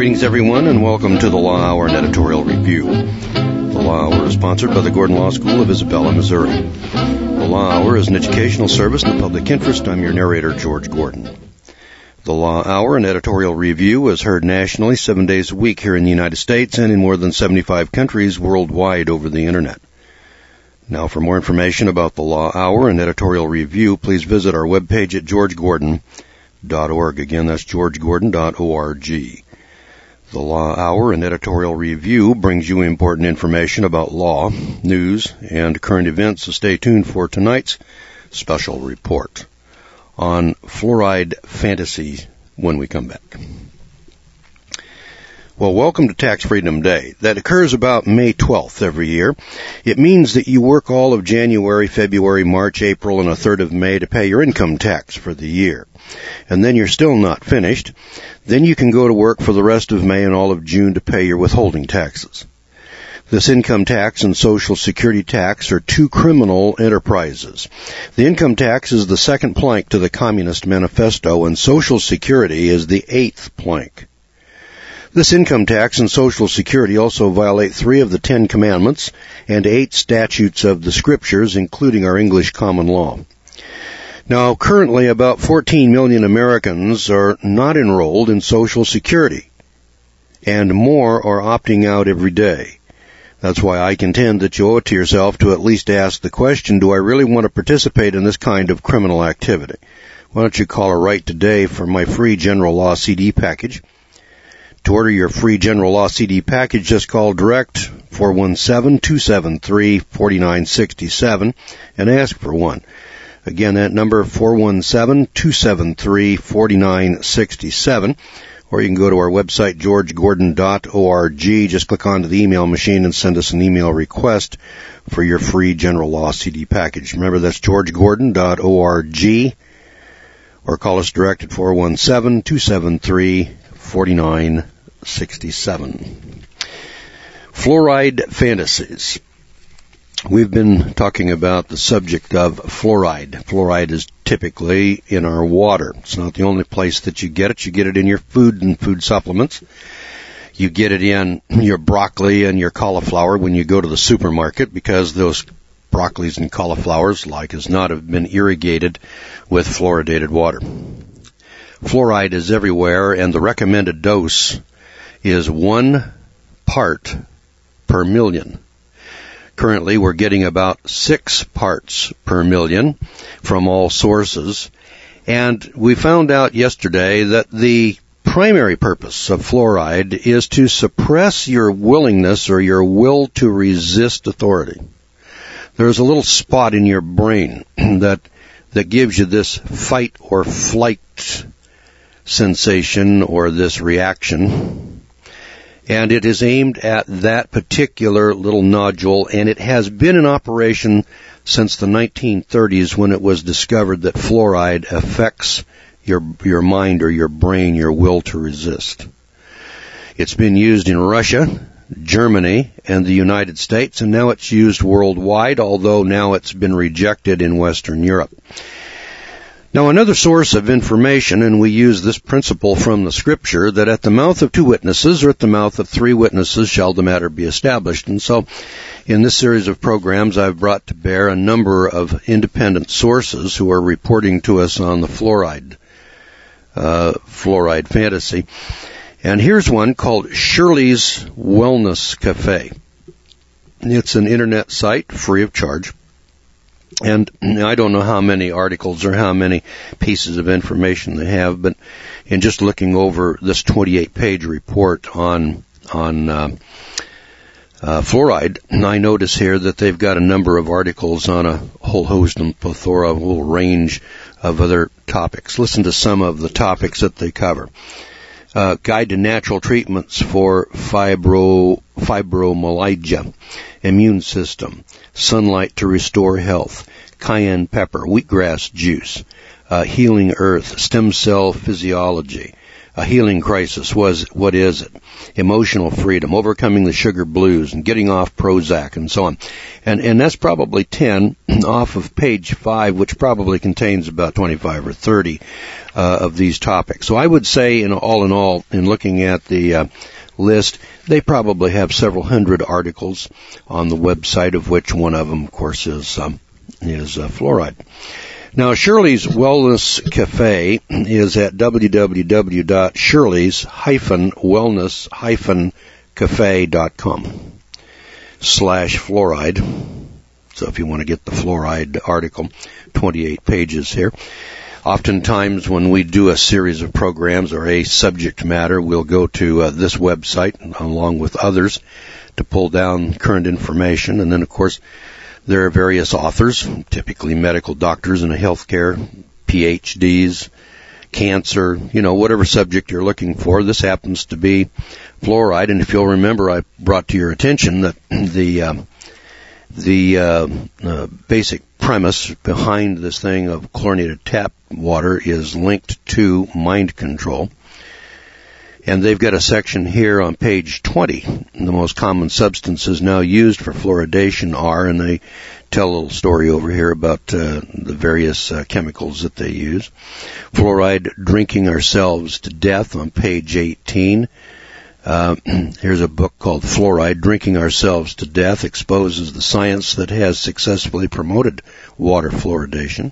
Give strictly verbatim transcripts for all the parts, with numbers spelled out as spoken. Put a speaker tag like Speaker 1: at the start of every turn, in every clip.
Speaker 1: Greetings, everyone, and welcome to the Law Hour and Editorial Review. The Law Hour is sponsored by the Gordon Law School of Isabella, Missouri. The Law Hour is an educational service in the public interest. I'm your narrator, George Gordon. The Law Hour and Editorial Review is heard nationally seven days a week here in the United States and in more than seventy-five countries worldwide over the Internet. Now, for more information about the Law Hour and Editorial Review, please visit our webpage at george gordon dot org. Again, that's george gordon dot org. The Law Hour and Editorial Review brings you important information about law, news, and current events, so stay tuned for tonight's special report on fluoride fantasy when we come back. Well, welcome to Tax Freedom Day. That occurs about May twelfth every year. It means that you work all of January, February, March, April, and a third of May to pay your income tax for the year. And then you're still not finished. Then you can go to work for the rest of May and all of June to pay your withholding taxes. This income tax and Social Security tax are two criminal enterprises. The income tax is the second plank to the Communist Manifesto, and Social Security is the eighth plank. This income tax and Social Security also violate three of the Ten Commandments and eight statutes of the Scriptures, including our English common law. Now, currently, about fourteen million Americans are not enrolled in Social Security, and more are opting out every day. That's why I contend that you owe it to yourself to at least ask the question, do I really want to participate in this kind of criminal activity? Why don't you call or write today for my free General Law C D package? To order your free General Law C D package, just call direct four one seven, two seven three, four nine six seven and ask for one. Again, that number, four one seven, two seven three, four nine six seven. Or you can go to our website, george gordon dot org. Just click onto the email machine and send us an email request for your free General Law C D package. Remember, that's george gordon dot org. Or call us direct at four one seven, two seven three, four nine six seven. Fluoride fantasies. We've been talking about the subject of fluoride. Fluoride is typically in our water. It's not the only place that you get it. You get it in your food and food supplements. You get it in your broccoli and your cauliflower when you go to the supermarket, because those broccolis and cauliflowers, like as not, have been irrigated with fluoridated water. Fluoride is everywhere, and the recommended dose is one part per million. Currently, we're getting about six parts per million from all sources, and we found out yesterday that the primary purpose of fluoride is to suppress your willingness or your will to resist authority. There's a little spot in your brain that that gives you this fight or flight sensation or this reaction. And it is aimed at that particular little nodule, and it has been in operation since the nineteen thirties, when it was discovered that fluoride affects your your mind or your brain, your will to resist. It's been used in Russia, Germany, and the United States, and now it's used worldwide, although now it's been rejected in Western Europe. Now, another source of information, and we use this principle from the Scripture, that at the mouth of two witnesses or at the mouth of three witnesses shall the matter be established. And so, in this series of programs, I've brought to bear a number of independent sources who are reporting to us on the fluoride, uh, fluoride fantasy. And here's one called Shirley's Wellness Cafe. It's an internet site, free of charge. And I don't know how many articles or how many pieces of information they have, but in just looking over this twenty-eight page report on on uh, uh, fluoride, I notice here that they've got a number of articles on a whole host and plethora, a whole range of other topics. Listen to some of the topics that they cover. Uh, guide to natural treatments for fibro, fibromyalgia, immune system, sunlight to restore health, cayenne pepper, wheatgrass juice, uh, healing earth, stem cell physiology, A healing crisis. Was what is it? Emotional freedom, overcoming the sugar blues, and getting off Prozac, and so on. And and that's probably ten off of page five, which probably contains about twenty-five or thirty uh, of these topics. So I would say, in all in all, in looking at the uh, list, they probably have several hundred articles on the website, of which one of them, of course, is um, is uh, fluoride. Now, Shirley's Wellness Cafe is at w w w dot shirleys dash wellness dash cafe dot com slash fluoride. So if you want to get the fluoride article, twenty-eight pages here. Oftentimes when we do a series of programs or a subject matter, we'll go to uh, this website along with others to pull down current information. And then, of course, there are various authors, typically medical doctors in a healthcare, P H Ds, cancer, you know, whatever subject you're looking for. This happens to be fluoride. And if you'll remember, I brought to your attention that the uh, the uh, uh, basic premise behind this thing of chlorinated tap water is linked to mind control. And they've got a section here on page twenty. The most common substances now used for fluoridation are, and they tell a little story over here about uh, the various uh, chemicals that they use. Fluoride, drinking ourselves to death on page eighteen. Uh, here's a book called Fluoride, Drinking Ourselves to Death, exposes the science that has successfully promoted water fluoridation.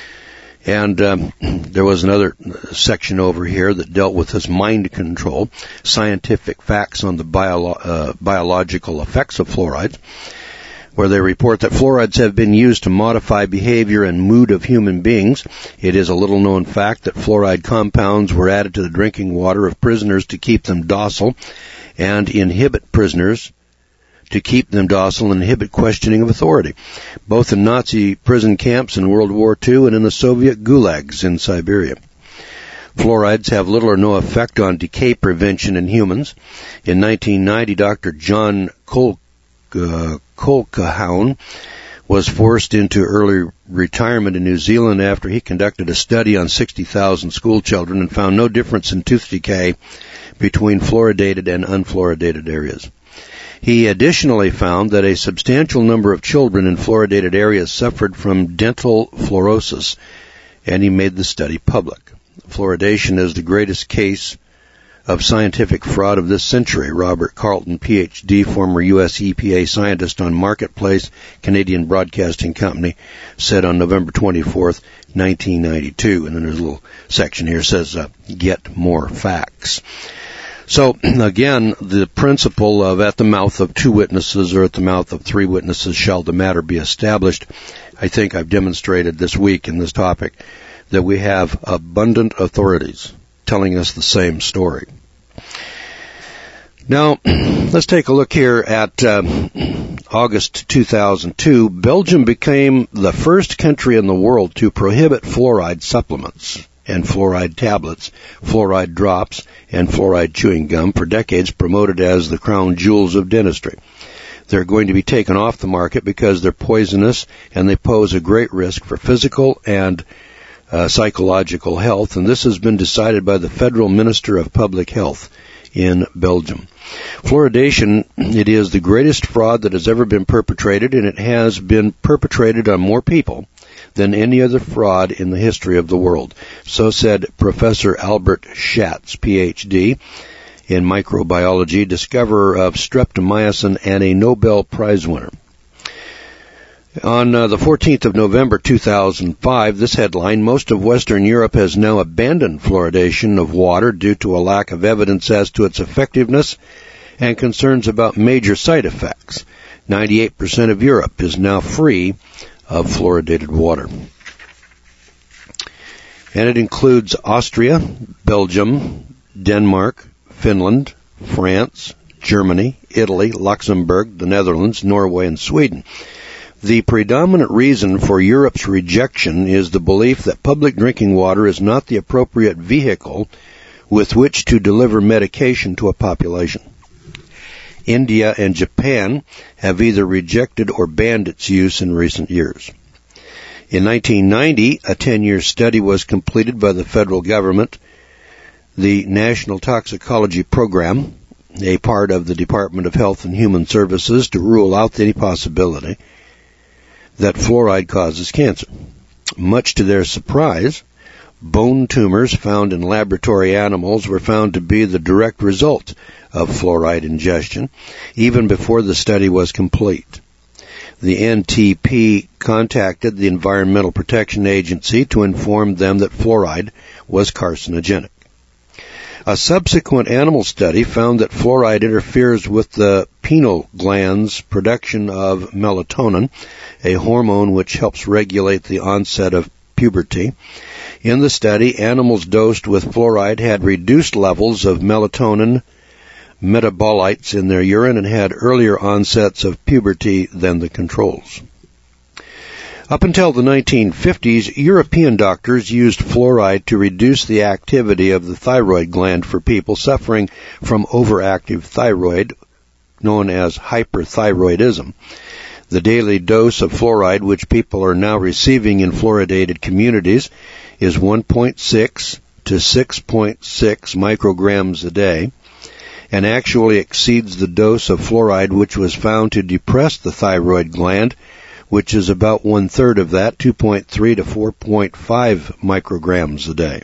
Speaker 1: And um, there was another section over here that dealt with this mind control, scientific facts on the bio- uh, biological effects of fluorides, where they report that fluorides have been used to modify behavior and mood of human beings. It is a little-known fact that fluoride compounds were added to the drinking water of prisoners to keep them docile and inhibit prisoners to keep them docile and inhibit questioning of authority, both in Nazi prison camps in World War Two and in the Soviet gulags in Siberia. Fluorides have little or no effect on decay prevention in humans. In nineteen ninety, Doctor John Col- uh, Colquhoun was forced into early retirement in New Zealand after he conducted a study on sixty thousand school children and found no difference in tooth decay between fluoridated and unfluoridated areas. He additionally found that a substantial number of children in fluoridated areas suffered from dental fluorosis, and he made the study public. Fluoridation is the greatest case of scientific fraud of this century. Robert Carlton, P H D, former U S E P A scientist on Marketplace, Canadian Broadcasting Company, said on November twenty-fourth, nineteen ninety-two. And then there's a little section here that says, uh, get more facts. So, again, the principle of at the mouth of two witnesses or at the mouth of three witnesses shall the matter be established. I think I've demonstrated this week in this topic that we have abundant authorities telling us the same story. Now, let's take a look here at um, August two thousand two. Belgium became the first country in the world to prohibit fluoride supplements and fluoride tablets, fluoride drops, and fluoride chewing gum, for decades promoted as the crown jewels of dentistry. They're going to be taken off the market because they're poisonous and they pose a great risk for physical and uh, psychological health, and this has been decided by the Federal Minister of Public Health in Belgium. Fluoridation, it is the greatest fraud that has ever been perpetrated, and it has been perpetrated on more people than any other fraud in the history of the world. So said Professor Albert Schatz, P H D, in microbiology, discoverer of streptomycin and a Nobel Prize winner. On uh, the fourteenth of November two thousand five, this headline, most of Western Europe has now abandoned fluoridation of water due to a lack of evidence as to its effectiveness and concerns about major side effects. ninety-eight percent of Europe is now free of fluoridated water. And it includes Austria, Belgium, Denmark, Finland, France, Germany, Italy, Luxembourg, the Netherlands, Norway, and Sweden. The predominant reason for Europe's rejection is the belief that public drinking water is not the appropriate vehicle with which to deliver medication to a population. India and Japan have either rejected or banned its use in recent years. In nineteen ninety, a ten-year study was completed by the federal government The National Toxicology Program, a part of the Department of Health and Human Services, to rule out any possibility that fluoride causes cancer. Much to their surprise, bone tumors found in laboratory animals were found to be the direct result of fluoride ingestion, even before the study was complete. The N T P contacted the Environmental Protection Agency to inform them that fluoride was carcinogenic. A subsequent animal study found that fluoride interferes with the pineal gland's production of melatonin, a hormone which helps regulate the onset of puberty. In the study, animals dosed with fluoride had reduced levels of melatonin metabolites in their urine and had earlier onsets of puberty than the controls. Up until the nineteen fifties, European doctors used fluoride to reduce the activity of the thyroid gland for people suffering from overactive thyroid, known as hyperthyroidism. The daily dose of fluoride, which people are now receiving in fluoridated communities, is one point six to six point six micrograms a day, and actually exceeds the dose of fluoride which was found to depress the thyroid gland, which is about one-third of that, two point three to four point five micrograms a day.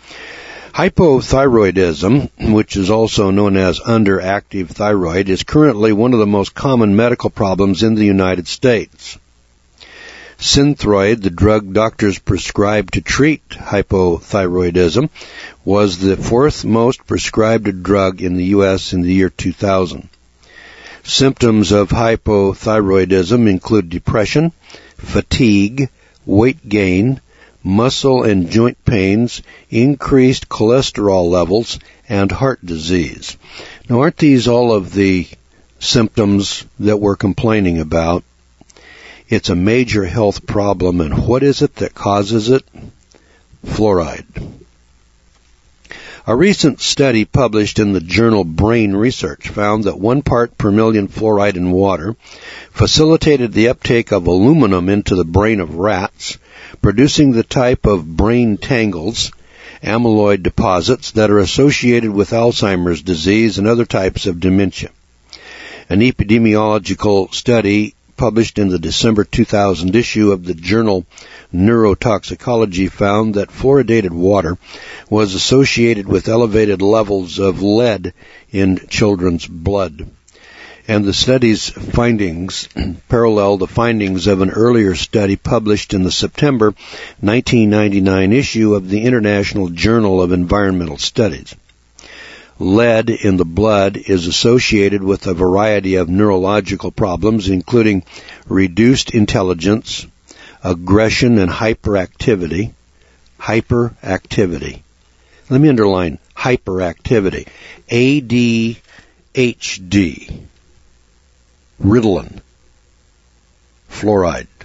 Speaker 1: Hypothyroidism, which is also known as underactive thyroid, is currently one of the most common medical problems in the United States. Synthroid, the drug doctors prescribed to treat hypothyroidism, was the fourth most prescribed drug in the U S in the year two thousand. Symptoms of hypothyroidism include depression, fatigue, weight gain, muscle and joint pains, increased cholesterol levels, and heart disease. Now, aren't these all of the symptoms that we're complaining about? It's a major health problem, and what is it that causes it? Fluoride. A recent study published in the journal Brain Research found that one part per million fluoride in water facilitated the uptake of aluminum into the brain of rats, producing the type of brain tangles, amyloid deposits that are associated with Alzheimer's disease and other types of dementia. An epidemiological study published in the December two thousand issue of the journal Neurotoxicology found that fluoridated water was associated with elevated levels of lead in children's blood. And the study's findings parallel the findings of an earlier study published in the September nineteen ninety-nine issue of the International Journal of Environmental Studies. Lead in the blood is associated with a variety of neurological problems, including reduced intelligence, aggression, and hyperactivity. Hyperactivity. Let me underline hyperactivity. A D H D. Ritalin. Fluoride.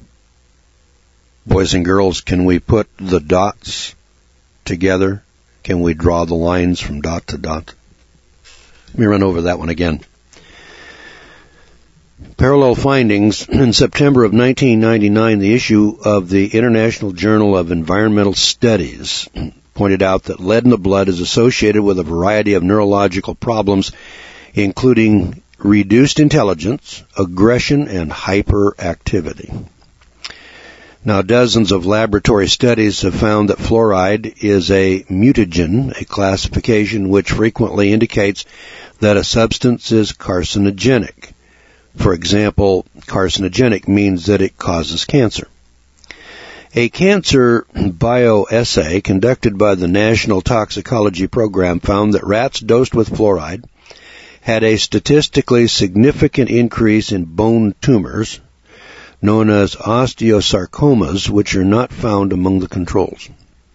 Speaker 1: Boys and girls, can we put the dots together? Can we draw the lines from dot to dot? Let me run over that one again. Parallel findings in September of nineteen ninety-nine, the issue of the International Journal of Environmental Studies pointed out that lead in the blood is associated with a variety of neurological problems, including reduced intelligence, aggression, and hyperactivity. Now, dozens of laboratory studies have found that fluoride is a mutagen, a classification which frequently indicates that a substance is carcinogenic. For example, carcinogenic means that it causes cancer. A cancer bioassay conducted by the National Toxicology Program found that rats dosed with fluoride had a statistically significant increase in bone tumors, known as osteosarcomas, which are not found among the controls.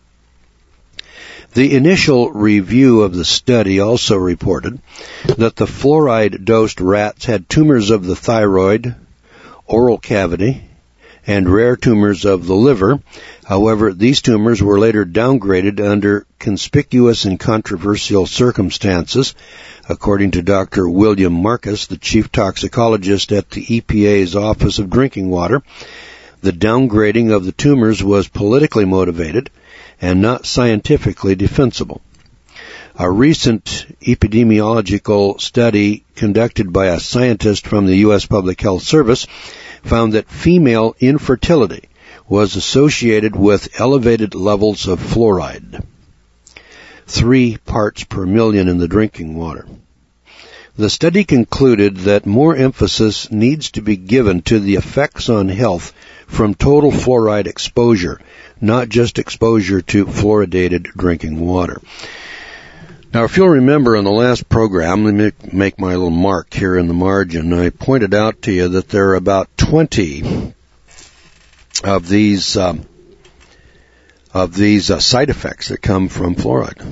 Speaker 1: The initial review of the study also reported that the fluoride-dosed rats had tumors of the thyroid, oral cavity, and rare tumors of the liver. However, these tumors were later downgraded under conspicuous and controversial circumstances, according to Doctor William Marcus, the chief toxicologist at the E P A's Office of Drinking Water. The downgrading of the tumors was politically motivated and not scientifically defensible. A recent epidemiological study conducted by a scientist from the U S Public Health Service found that female infertility was associated with elevated levels of fluoride, three parts per million in the drinking water. The study concluded that more emphasis needs to be given to the effects on health from total fluoride exposure, not just exposure to fluoridated drinking water. Now, if you'll remember in the last program, let me make my little mark here in the margin, I pointed out to you that there are about twenty of these um, of these uh, side effects that come from fluoride.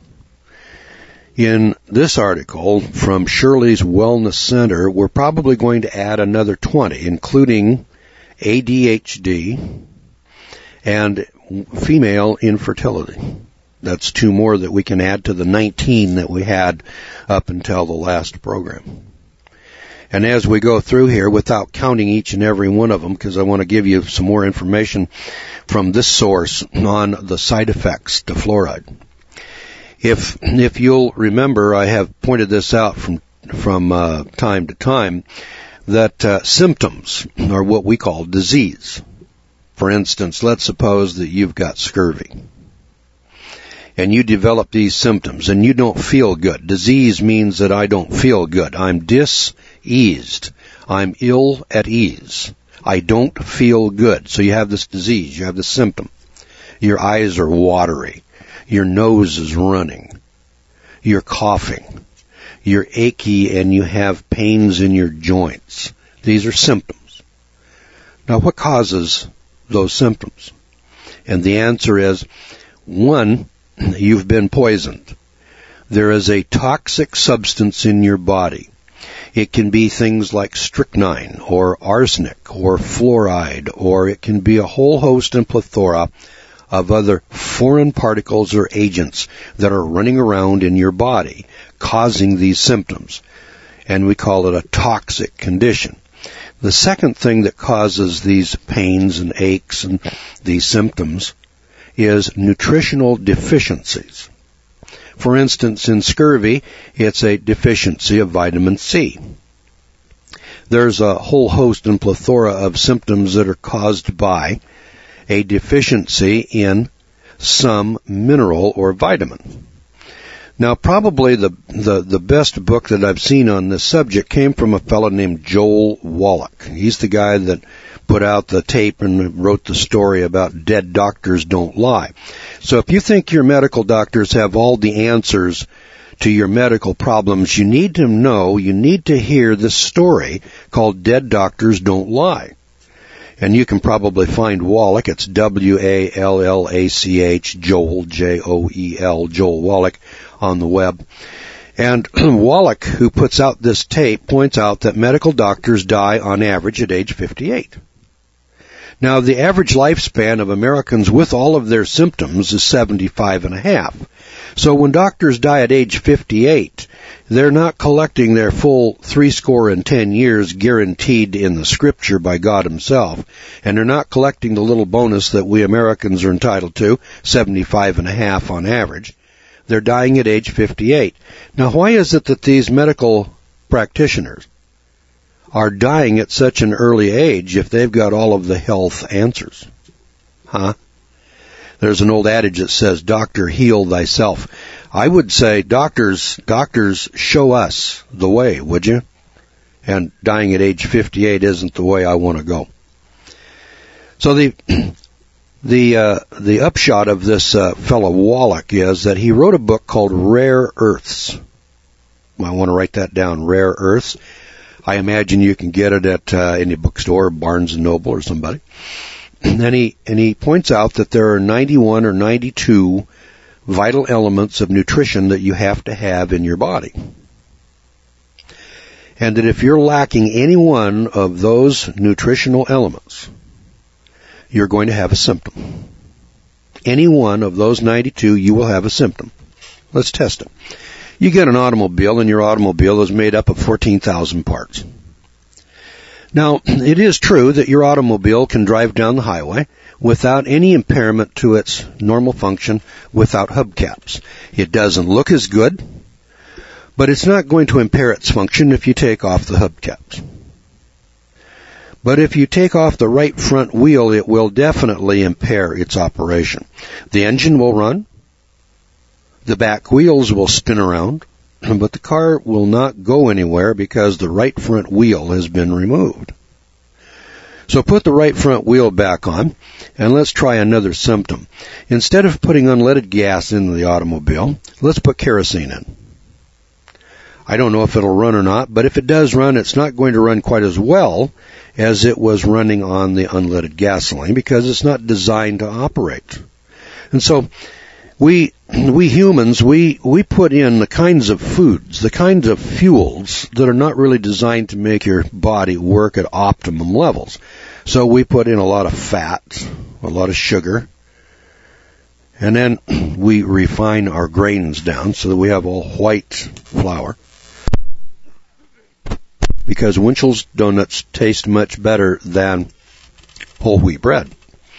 Speaker 1: In this article from Shirley's Wellness Center, we're probably going to add another twenty, including A D H D and female infertility. That's two more that we can add to the nineteen that we had up until the last program. And as we go through here, without counting each and every one of them, because I want to give you some more information from this source on the side effects to fluoride. If if you'll remember, I have pointed this out from from uh, time to time, that uh, symptoms are what we call disease. For instance, let's suppose that you've got scurvy, and you develop these symptoms, and you don't feel good. Disease means that I don't feel good. I'm diseased. I'm ill at ease. I don't feel good. So you have this disease. You have this symptom. Your eyes are watery. Your nose is running. You're coughing. You're achy and you have pains in your joints. These are symptoms. Now, what causes those symptoms? And the answer is, one, you've been poisoned. There is a toxic substance in your body. It can be things like strychnine or arsenic or fluoride, or it can be a whole host and plethora of other foreign particles or agents that are running around in your body causing these symptoms. And we call it a toxic condition. The second thing that causes these pains and aches and these symptoms is nutritional deficiencies. For instance, in scurvy, it's a deficiency of vitamin C. There's a whole host and plethora of symptoms that are caused by a deficiency in some mineral or vitamin. Now, probably the, the, the best book that I've seen on this subject came from a fellow named Joel Wallach. He's the guy that put out the tape and wrote the story about Dead Doctors Don't Lie. So if you think your medical doctors have all the answers to your medical problems, you need to know, you need to hear this story called Dead Doctors Don't Lie. And you can probably find Wallach. It's W A L L A C H, Joel, J O E L, Joel Wallach, on the web. And Wallach, who puts out this tape, points out that medical doctors die on average at age fifty-eight. Now, the average lifespan of Americans with all of their symptoms is seventy-five and a half. So when doctors die at age fifty-eight, they're not collecting their full three score and ten years guaranteed in the scripture by God himself, and they're not collecting the little bonus that we Americans are entitled to, seventy-five and a half on average. They're dying at age fifty-eight. Now, why is it that these medical practitioners are dying at such an early age if they've got all of the health answers? Huh? There's an old adage that says, doctor, heal thyself. I would say, doctors, doctors, show us the way, would you? And dying at age fifty-eight isn't the way I want to go. So the the uh, the upshot of this uh, fellow Wallach is that he wrote a book called Rare Earths. I want to write that down, Rare Earths. I imagine you can get it at uh, any bookstore, Barnes and Noble or somebody. And he, and he points out that there are ninety-one or ninety-two vital elements of nutrition that you have to have in your body. And that if you're lacking any one of those nutritional elements, you're going to have a symptom. Any one of those ninety-two, you will have a symptom. Let's test it. You get an automobile, and your automobile is made up of fourteen thousand parts. Now, it is true that your automobile can drive down the highway without any impairment to its normal function without hubcaps. It doesn't look as good, but it's not going to impair its function if you take off the hubcaps. But if you take off the right front wheel, it will definitely impair its operation. The engine will run, the back wheels will spin around, but the car will not go anywhere because the right front wheel has been removed. So put the right front wheel back on, and let's try another symptom. Instead of putting unleaded gas into the automobile, let's put kerosene in. I don't know if it'll run or not, but if it does run, it's not going to run quite as well as it was running on the unleaded gasoline because it's not designed to operate. And so we we humans, we, we put in the kinds of foods, the kinds of fuels that are not really designed to make your body work at optimum levels. So we put in a lot of fat, a lot of sugar, and then we refine our grains down so that we have all white flour. Because Winchell's donuts taste much better than whole wheat bread.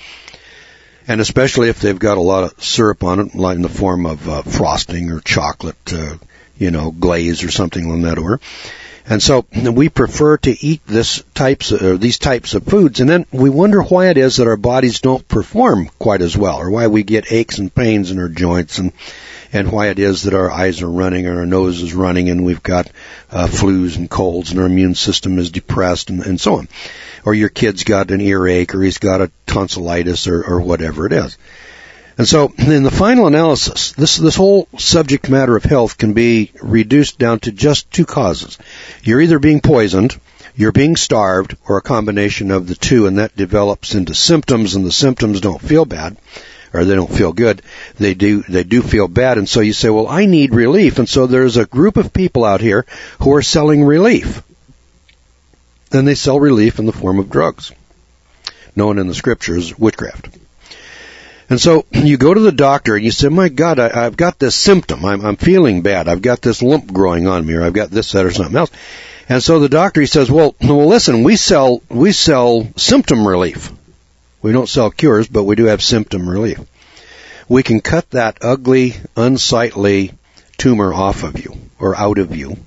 Speaker 1: And especially if they've got a lot of syrup on it, like in the form of uh, frosting or chocolate, uh, you know, glaze or something like that order. And so we prefer to eat this types of, or these types of foods, and then we wonder why it is that our bodies don't perform quite as well, or why we get aches and pains in our joints, and and why it is that our eyes are running and our nose is running, and we've got uh, flus and colds, and our immune system is depressed, and, and so on. Or your kid's got an earache, or he's got a tonsillitis, or, or whatever it is. And so, in the final analysis, this this whole subject matter of health can be reduced down to just two causes. You're either being poisoned, you're being starved, or a combination of the two, and that develops into symptoms, and the symptoms don't feel bad, or they don't feel good. They do they do feel bad, and so you say, well, I need relief, and so there's a group of people out here who are selling relief. And they sell relief in the form of drugs, known in the scriptures, witchcraft. And so you go to the doctor and you say, my God, I, I've got this symptom. I'm, I'm feeling bad. I've got this lump growing on me, or I've got this, that, or something else. And so the doctor, he says, well, well, listen, we sell, we sell symptom relief. We don't sell cures, but we do have symptom relief. We can cut that ugly, unsightly tumor off of you, or out of you.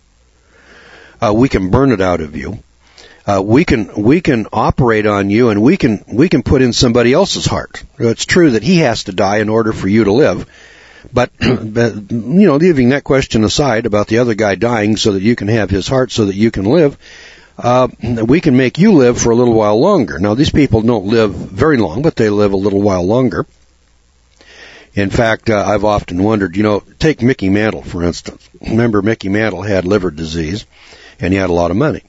Speaker 1: Uh, we can burn it out of you. Uh, we can we can operate on you, and we can we can put in somebody else's heart. It's true that he has to die in order for you to live, but, but you know, leaving that question aside about the other guy dying so that you can have his heart so that you can live, uh, we can make you live for a little while longer. Now, these people don't live very long, but they live a little while longer. In fact, uh, I've often wondered, you know, take Mickey Mantle, for instance. Remember, Mickey Mantle had liver disease, and he had a lot of money.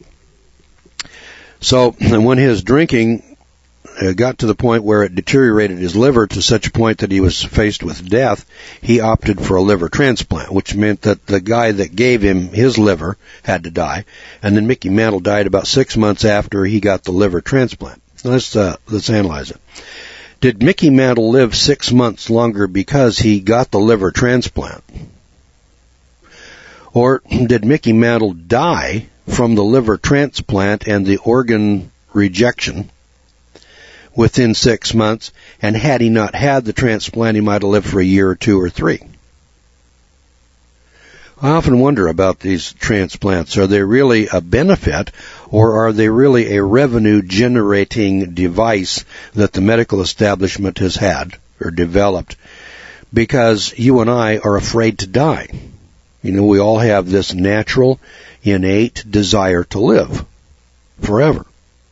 Speaker 1: So when his drinking uh, got to the point where it deteriorated his liver to such a point that he was faced with death, he opted for a liver transplant, which meant that the guy that gave him his liver had to die. And then Mickey Mantle died about six months after he got the liver transplant. Let's, uh, let's analyze it. Did Mickey Mantle live six months longer because he got the liver transplant? Or did Mickey Mantle die from the liver transplant and the organ rejection within six months, and had he not had the transplant, he might have lived for a year or two or three? I often wonder about these transplants. Are they really a benefit, or are they really a revenue-generating device that the medical establishment has had or developed because you and I are afraid to die? You know, we all have this natural, innate desire to live forever.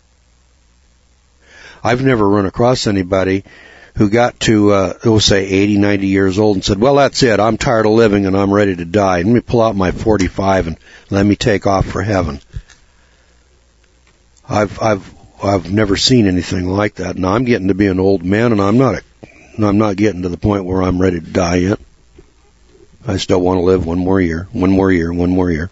Speaker 1: I've never run across anybody who got to, uh, we'll say eighty, ninety years old and said, well, that's it. I'm tired of living and I'm ready to die. Let me pull out my forty-five and let me take off for heaven. I've, I've, I've never seen anything like that. Now I'm getting to be an old man, and I'm not, a, I'm not getting to the point where I'm ready to die yet. I still want to live one more year, one more year, one more year.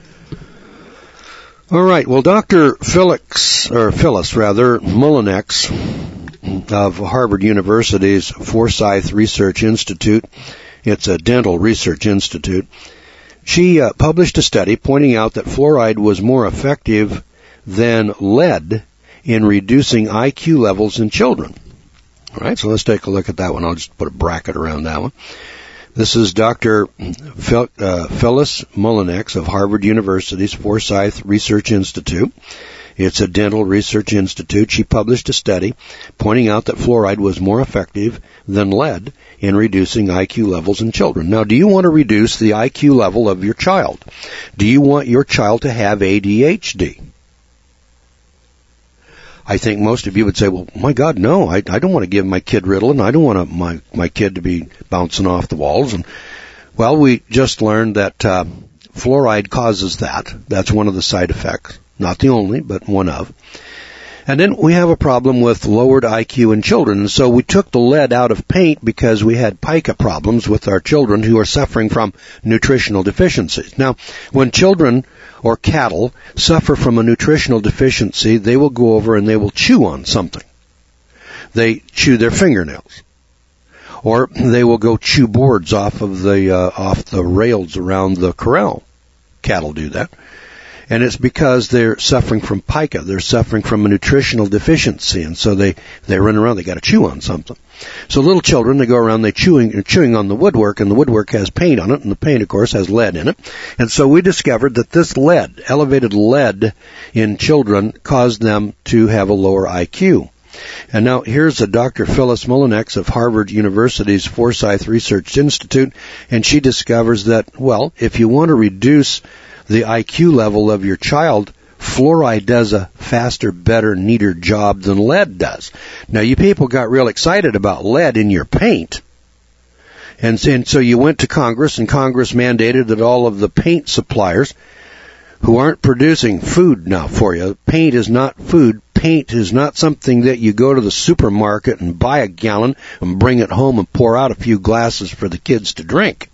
Speaker 1: All right. Well, Doctor Felix, or Phyllis rather, Mullinex of Harvard University's Forsyth Research Institute, it's a dental research institute, she uh, published a study pointing out that fluoride was more effective than lead in reducing I Q levels in children. All right, so let's take a look at that one. I'll just put a bracket around that one. This is Doctor Phil, uh, Phyllis Mullinex of Harvard University's Forsyth Research Institute. It's a dental research institute. She published a study pointing out that fluoride was more effective than lead in reducing I Q levels in children. Now, do you want to reduce the I Q level of your child? Do you want your child to have A D H D? I think most of you would say, well, my God, no, I, I don't want to give my kid Ritalin. I don't want to, my, my kid to be bouncing off the walls. And, well, we just learned that uh, fluoride causes that. That's one of the side effects. Not the only, but one of. And then we have a problem with lowered I Q in children. So we took the lead out of paint because we had pica problems with our children who are suffering from nutritional deficiencies. Now, when children or cattle suffer from a nutritional deficiency, they will go over and they will chew on something. They chew their fingernails. Or they will go chew boards off of the, uh, off the rails around the corral. Cattle do that. And it's because they're suffering from pica. They're suffering from a nutritional deficiency. And so they, they run around, they got to chew on something. So little children, they go around, they're chewing, chewing on the woodwork, and the woodwork has paint on it, and the paint, of course, has lead in it. And so we discovered that this lead, elevated lead in children, caused them to have a lower I Q. And now here's a Doctor Phyllis Mullinex of Harvard University's Forsyth Research Institute, and she discovers that, well, if you want to reduce the I Q level of your child, fluoride does a faster, better, neater job than lead does. Now, you people got real excited about lead in your paint. And, and so you went to Congress, and Congress mandated that all of the paint suppliers who aren't producing food now for you, paint is not food. Paint is not something that you go to the supermarket and buy a gallon and bring it home and pour out a few glasses for the kids to drink.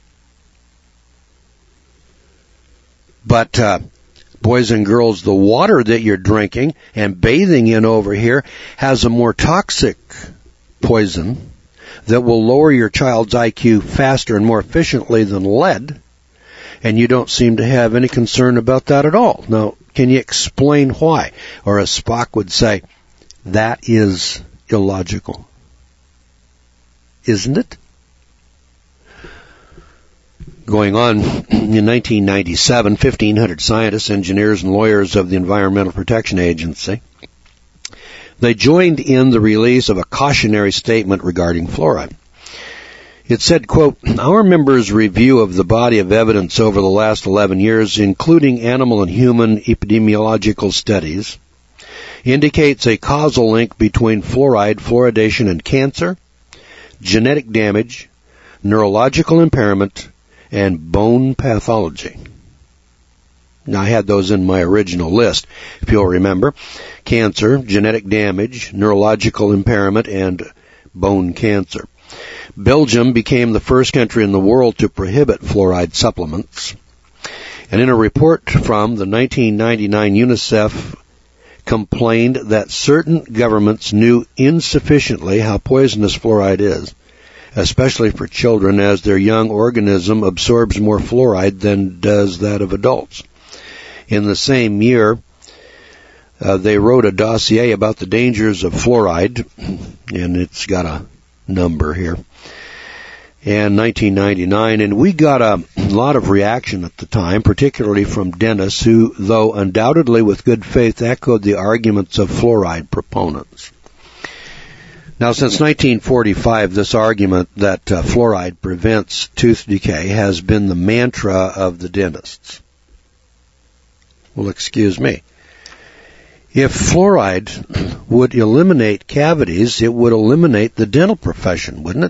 Speaker 1: But, uh, boys and girls, the water that you're drinking and bathing in over here has a more toxic poison that will lower your child's I Q faster and more efficiently than lead, and you don't seem to have any concern about that at all. Now, can you explain why? Or as Spock would say, that is illogical. Isn't it? Going on, in nineteen ninety-seven, fifteen hundred scientists, engineers, and lawyers of the Environmental Protection Agency, they joined in the release of a cautionary statement regarding fluoride. It said, quote, "Our members' review of the body of evidence over the last eleven years, including animal and human epidemiological studies, indicates a causal link between fluoride, fluoridation, and cancer, genetic damage, neurological impairment, and bone pathology." Now, I had those in my original list, if you'll remember. Cancer, genetic damage, neurological impairment, and bone cancer. Belgium became the first country in the world to prohibit fluoride supplements. And in a report from the nineteen ninety-nine UNICEF complained that certain governments knew insufficiently how poisonous fluoride is, especially for children, as their young organism absorbs more fluoride than does that of adults. In the same year, uh, they wrote a dossier about the dangers of fluoride, and it's got a number here, in nineteen ninety-nine, and we got a lot of reaction at the time, particularly from dentists who, though undoubtedly with good faith, echoed the arguments of fluoride proponents. Now, since nineteen forty-five, this argument that uh, fluoride prevents tooth decay has been the mantra of the dentists. Well, excuse me. If fluoride would eliminate cavities, it would eliminate the dental profession, wouldn't it?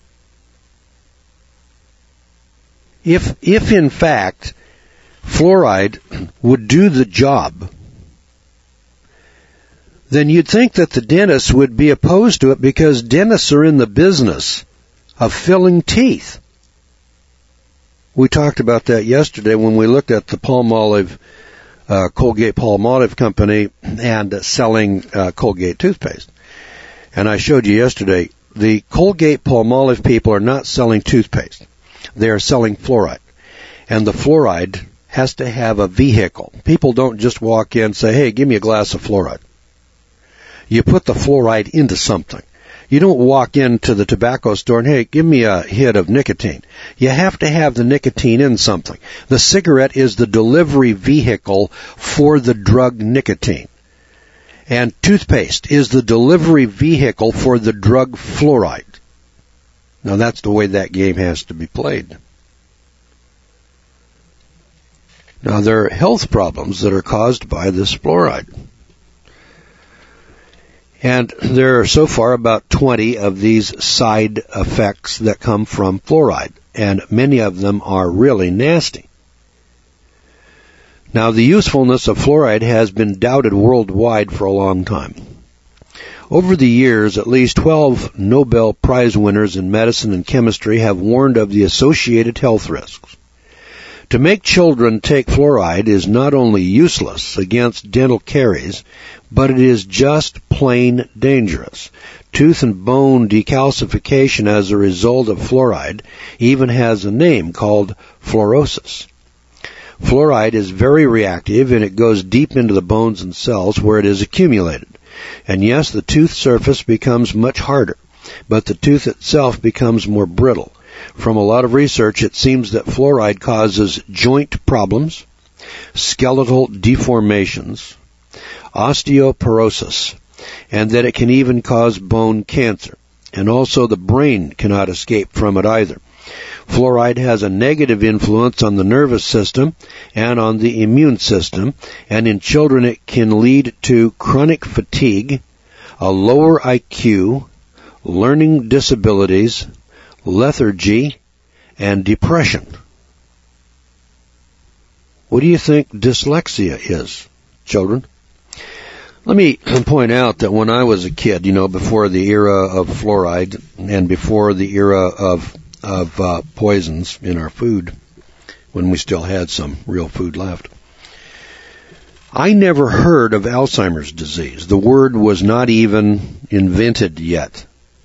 Speaker 1: If, if in fact, fluoride would do the job, then you'd think that the dentists would be opposed to it, because dentists are in the business of filling teeth. We talked about that yesterday when we looked at the Palmolive, uh, Colgate-Palmolive company and uh, selling uh, Colgate toothpaste. And I showed you yesterday, the Colgate-Palmolive people are not selling toothpaste. They are selling fluoride. And the fluoride has to have a vehicle. People don't just walk in and say, hey, give me a glass of fluoride. You put the fluoride into something. You don't walk into the tobacco store and, hey, give me a hit of nicotine. You have to have the nicotine in something. The cigarette is the delivery vehicle for the drug nicotine. And toothpaste is the delivery vehicle for the drug fluoride. Now that's the way that game has to be played. Now there are health problems that are caused by this fluoride. And there are so far about twenty of these side effects that come from fluoride, and many of them are really nasty. Now, the usefulness of fluoride has been doubted worldwide for a long time. Over the years, at least twelve Nobel Prize winners in medicine and chemistry have warned of the associated health risks. To make children take fluoride is not only useless against dental caries, but it is just plain dangerous. Tooth and bone decalcification as a result of fluoride even has a name called fluorosis. Fluoride is very reactive and it goes deep into the bones and cells where it is accumulated. And yes, the tooth surface becomes much harder, but the tooth itself becomes more brittle. From a lot of research, it seems that fluoride causes joint problems, skeletal deformations, osteoporosis, and that it can even cause bone cancer. And also the brain cannot escape from it either. Fluoride has a negative influence on the nervous system and on the immune system, and in children it can lead to chronic fatigue, a lower I Q, learning disabilities, lethargy, and depression. What do you think dyslexia is, children? Let me point out that when I was a kid, you know, before the era of fluoride and before the era of of uh, poisons in our food, when we still had some real food left, I never heard of Alzheimer's disease. The word was not even invented yet.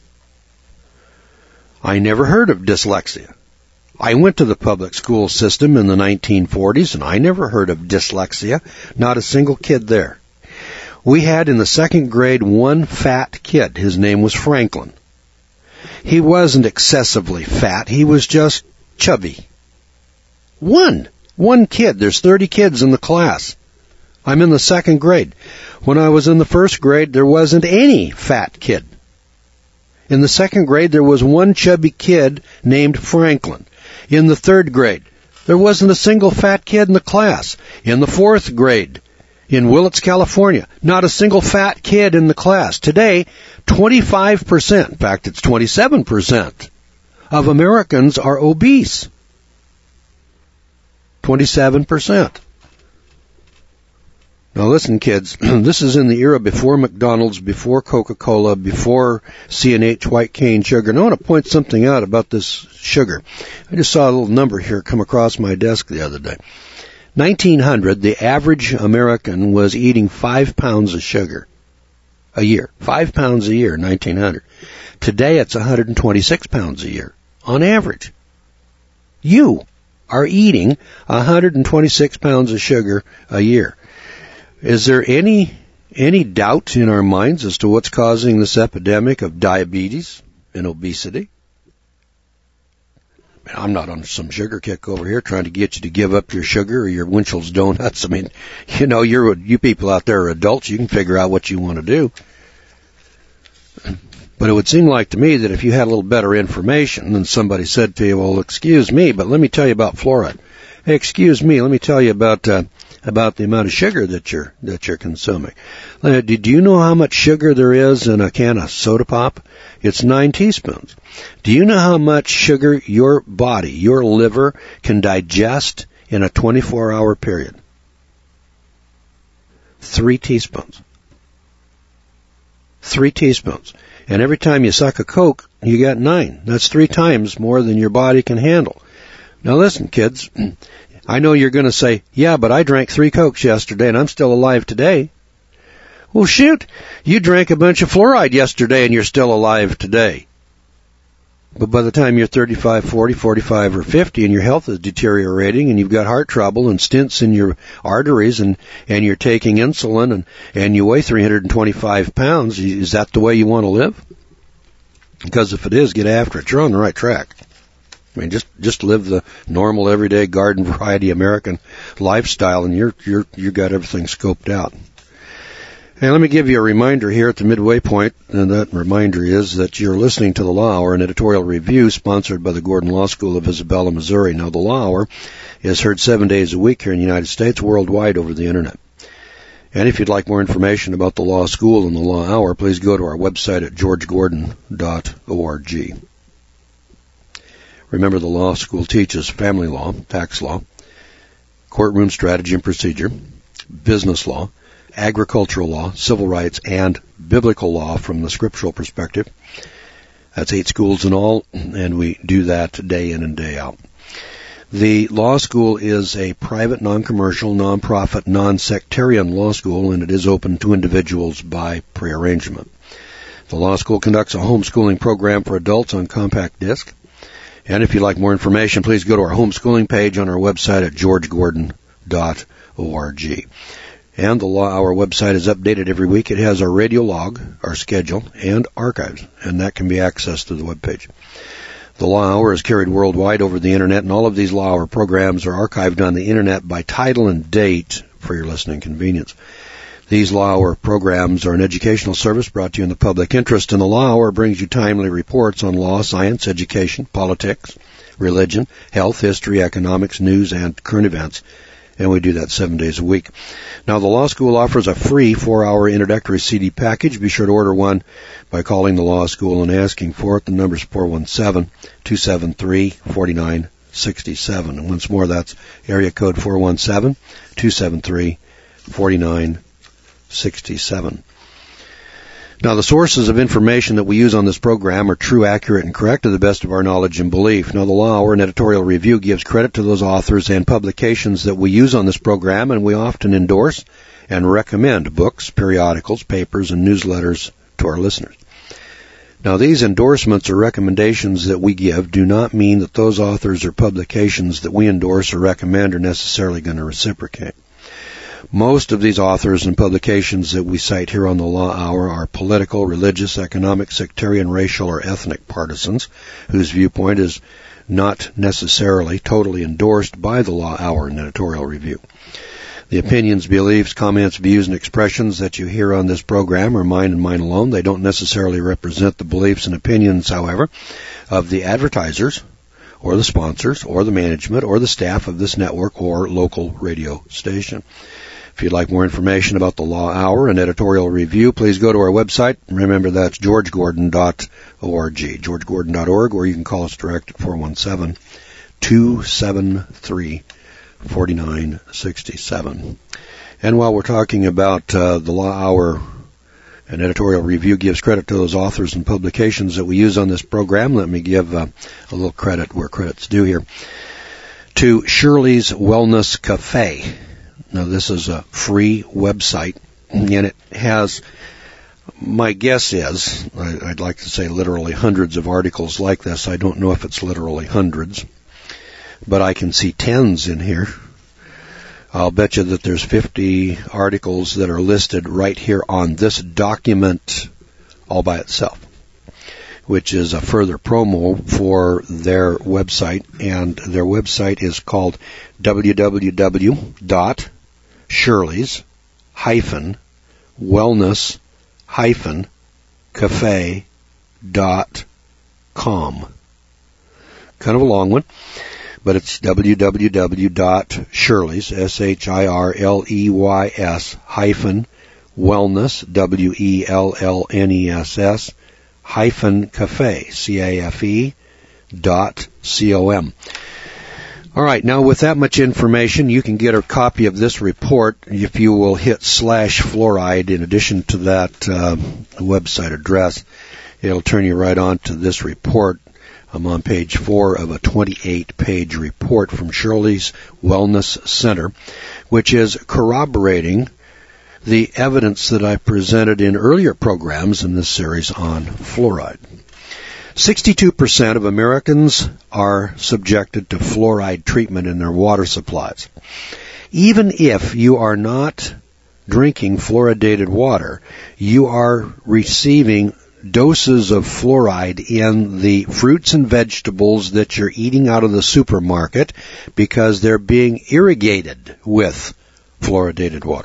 Speaker 1: I never heard of dyslexia. I went to the public school system in the nineteen forties, and I never heard of dyslexia. Not a single kid there. We had in the second grade one fat kid. His name was Franklin. He wasn't excessively fat. He was just chubby. One. One kid. There's thirty kids in the class. I'm in the second grade. When I was in the first grade, there wasn't any fat kid. In the second grade, there was one chubby kid named Franklin. In the third grade, there wasn't a single fat kid in the class. In the fourth grade, in Willits, California, not a single fat kid in the class. Today, twenty-five percent, in fact, it's twenty-seven percent of Americans are obese. twenty-seven percent. Now listen, kids, this is in the era before McDonald's, before Coca-Cola, before C and H white cane sugar. And I want to point something out about this sugar. I just saw a little number here come across my desk the other day. nineteen hundred, the average American was eating five pounds of sugar a year. Five pounds a year, nineteen hundred. Today it's one hundred twenty-six pounds a year, on average. You are eating one hundred twenty-six pounds of sugar a year. Is there any any doubt in our minds as to what's causing this epidemic of diabetes and obesity? I'm not on some sugar kick over here trying to get you to give up your sugar or your Winchell's donuts. I mean, you know, you're you people out there are adults. You can figure out what you want to do. But it would seem like to me that if you had a little better information and somebody said to you, well, excuse me, but let me tell you about fluoride. Hey, excuse me, let me tell you about uh, about the amount of sugar that you're that you're consuming. Uh, do you know how much sugar there is in a can of soda pop? It's nine teaspoons. Do you know how much sugar your body, your liver, can digest in a twenty-four hour period? Three teaspoons. Three teaspoons. And every time you suck a Coke, you get nine. That's three times more than your body can handle. Now listen, kids, I know you're going to say, yeah, but I drank three Cokes yesterday and I'm still alive today. Well, shoot, you drank a bunch of fluoride yesterday and you're still alive today. But by the time you're thirty-five, forty, forty-five, or fifty and your health is deteriorating and you've got heart trouble and stents in your arteries and, and you're taking insulin and, and you weigh three hundred twenty-five pounds, is that the way you want to live? Because if it is, get after it. You're on the right track. I mean, just just live the normal, everyday, garden variety American lifestyle, and you're you're you got everything scoped out. And let me give you a reminder here at the midway point, and that reminder is that you're listening to the Law Hour, an editorial review sponsored by the Gordon Law School of Isabella, Missouri. Now, the Law Hour is heard seven days a week here in the United States, worldwide over the Internet. And if you'd like more information about the Law School and the Law Hour, please go to our website at george gordon dot org. Remember, the Law School teaches family law, tax law, courtroom strategy and procedure, business law, agricultural law, civil rights, and biblical law from the scriptural perspective. That's eight schools in all, and we do that day in and day out. The law school is a private, non-commercial, non-profit, non-sectarian law school, and it is open to individuals by prearrangement. The law school conducts a homeschooling program for adults on compact disc. And if you'd like more information, please go to our homeschooling page on our website at george gordon dot org. And the Law Hour website is updated every week. It has our radio log, our schedule, and archives, and that can be accessed through the webpage. The Law Hour is carried worldwide over the Internet, and all of these Law Hour programs are archived on the Internet by title and date for your listening convenience. These Law Hour programs are an educational service brought to you in the public interest, and the Law Hour brings you timely reports on law, science, education, politics, religion, health, history, economics, news, and current events. And we do that seven days a week. Now, the Law School offers a free four-hour introductory C D package. Be sure to order one by calling the Law School and asking for it. The number is four one seven, two seven three, four nine six seven. And once more, that's area code four one seven, two seven three, four nine six seven. Now, the sources of information that we use on this program are true, accurate, and correct to the best of our knowledge and belief. Now, the Law Hour and editorial review gives credit to those authors and publications that we use on this program, and we often endorse and recommend books, periodicals, papers, and newsletters to our listeners. Now, these endorsements or recommendations that we give do not mean that those authors or publications that we endorse or recommend are necessarily going to reciprocate. Most of these authors and publications that we cite here on the Law Hour are political, religious, economic, sectarian, racial, or ethnic partisans whose viewpoint is not necessarily totally endorsed by the Law Hour and editorial review. The opinions, beliefs, comments, views, and expressions that you hear on this program are mine and mine alone. They don't necessarily represent the beliefs and opinions, however, of the advertisers or the sponsors or the management or the staff of this network or local radio station. If you'd like more information about the Law Hour and editorial review, please go to our website. Remember, that's george gordon dot org, george gordon dot org, or you can call us direct at four one seven, two seven three, four nine six seven. And while we're talking about uh, the Law Hour and editorial review gives credit to those authors and publications that we use on this program, let me give uh, a little credit where credit's due here. To Shirley's Wellness Cafe. Now, this is a free website, and it has, my guess is, I'd like to say literally hundreds of articles like this. I don't know if it's literally hundreds, but I can see tens in here. I'll bet you that there's fifty articles that are listed right here on this document all by itself, which is a further promo for their website, and their website is called w w w dot shirleys dash wellness dash cafe dot com. Kind of a long one, but it's w w w dot shirleys, S H I R L E Y S, hyphen, wellness, W E L L N E S S, hyphen cafe, C A F E, dot C O M. All right, now with that much information, you can get a copy of this report if you will hit slash fluoride in addition to that uh, website address. It'll turn you right on to this report. I'm on page four of a twenty-eight page report from Shirley's Wellness Center, which is corroborating the evidence that I presented in earlier programs in this series on fluoride. sixty-two percent of Americans are subjected to fluoride treatment in their water supplies. Even if you are not drinking fluoridated water, you are receiving doses of fluoride in the fruits and vegetables that you're eating out of the supermarket because they're being irrigated with fluoridated water.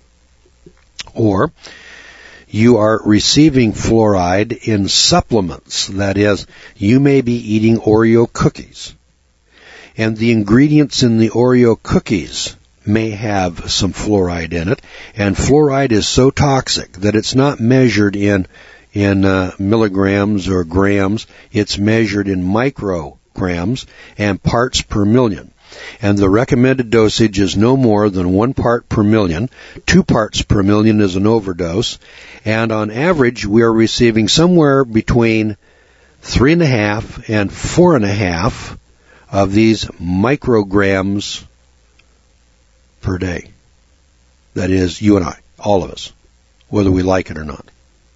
Speaker 1: Or you are receiving fluoride in supplements. That is, you may be eating Oreo cookies, and the ingredients in the Oreo cookies may have some fluoride in it, and fluoride is so toxic that it's not measured in in uh, milligrams or grams. It's measured in micrograms and parts per million. And the recommended dosage is no more than one part per million. Two parts per million is an overdose. And on average, we are receiving somewhere between three and a half and four and a half of these micrograms per day. That is, you and I, all of us, whether we like it or not.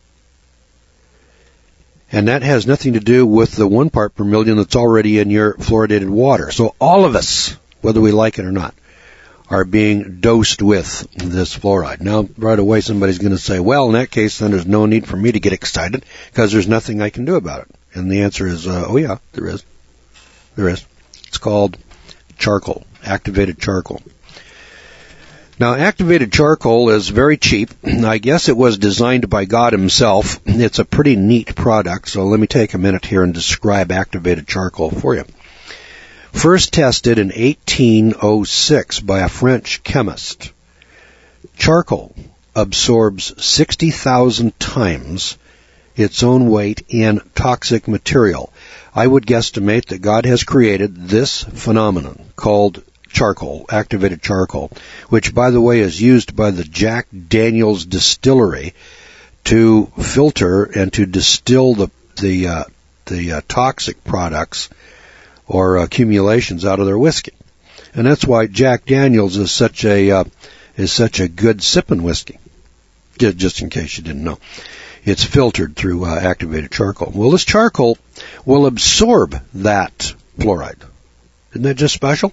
Speaker 1: And that has nothing to do with the one part per million that's already in your fluoridated water. So all of us, whether we like it or not, are being dosed with this fluoride. Now, right away, somebody's going to say, well, in that case, then there's no need for me to get excited because there's nothing I can do about it. And the answer is, uh, oh, yeah, there is. There is. It's called charcoal, activated charcoal. Now, activated charcoal is very cheap. I guess it was designed by God himself. It's a pretty neat product, so let me take a minute here and describe activated charcoal for you. First tested in eighteen oh six by a French chemist, charcoal absorbs sixty thousand times its own weight in toxic material. I would guesstimate that God has created this phenomenon called charcoal, activated charcoal, which, by the way, is used by the Jack Daniel's distillery to filter and to distill the the uh, the uh, toxic products or accumulations out of their whiskey. And that's why Jack Daniel's is such a uh, is such a good sipping whiskey. Just in case you didn't know, it's filtered through uh, activated charcoal. Well, this charcoal will absorb that fluoride. Isn't that just special?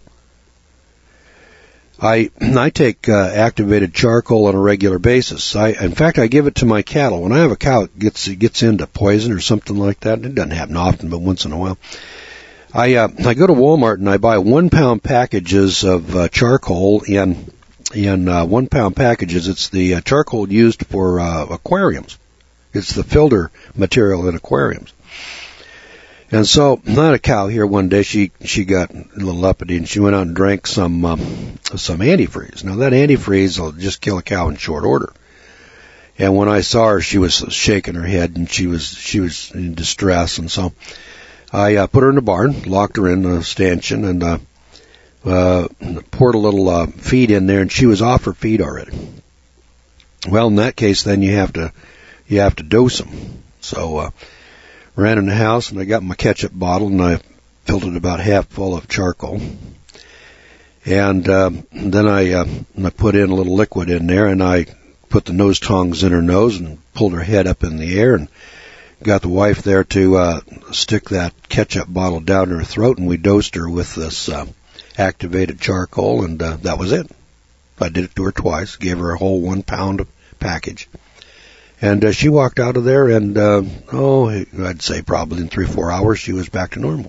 Speaker 1: I I take uh, activated charcoal on a regular basis. I, in fact, I give it to my cattle. When I have a cow that gets gets into poison or something like that, it doesn't happen often, but once in a while, I uh, I go to Walmart and I buy one pound packages of uh, charcoal in in uh, one pound packages. It's the uh, charcoal used for uh, aquariums. It's the filter material in aquariums. And so, I had a cow here one day. She she got a little uppity, and she went out and drank some um, some antifreeze. Now, that antifreeze will just kill a cow in short order. And when I saw her, she was shaking her head, and she was she was in distress. And so, I uh, put her in the barn, locked her in a stanchion, and uh, uh, poured a little uh, feed in there, and she was off her feed already. Well, in that case, then you have to you have to dose them. So. Uh, Ran in the house, and I got my ketchup bottle, and I filled it about half full of charcoal. And uh, then I, uh, I put in a little liquid in there, and I put the nose tongs in her nose and pulled her head up in the air and got the wife there to uh, stick that ketchup bottle down her throat, and we dosed her with this uh, activated charcoal, and uh, that was it. I did it to her twice, gave her a whole one pound package. And uh, she walked out of there, and, uh, oh, I'd say probably in three or four hours, she was back to normal.